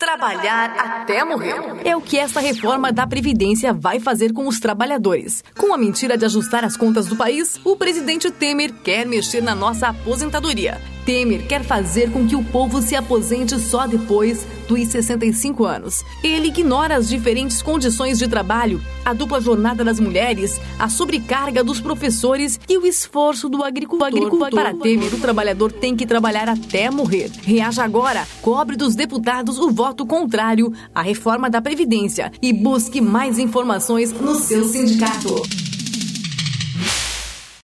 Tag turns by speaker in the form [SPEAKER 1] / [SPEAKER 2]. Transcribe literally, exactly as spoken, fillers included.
[SPEAKER 1] Trabalhar até morrer. É o que essa reforma da Previdência vai fazer com os trabalhadores. Com a mentira de ajustar as contas do país, o presidente Temer quer mexer na nossa aposentadoria. Temer quer fazer com que o povo se aposente só depois dos sessenta e cinco anos. Ele ignora as diferentes condições de trabalho, a dupla jornada das mulheres, a sobrecarga dos professores e o esforço do agricultor. agricultor. Para Temer, o trabalhador tem que trabalhar até morrer. Reaja agora, cobre dos deputados o voto contrário à reforma da Previdência e busque mais informações no seu sindicato.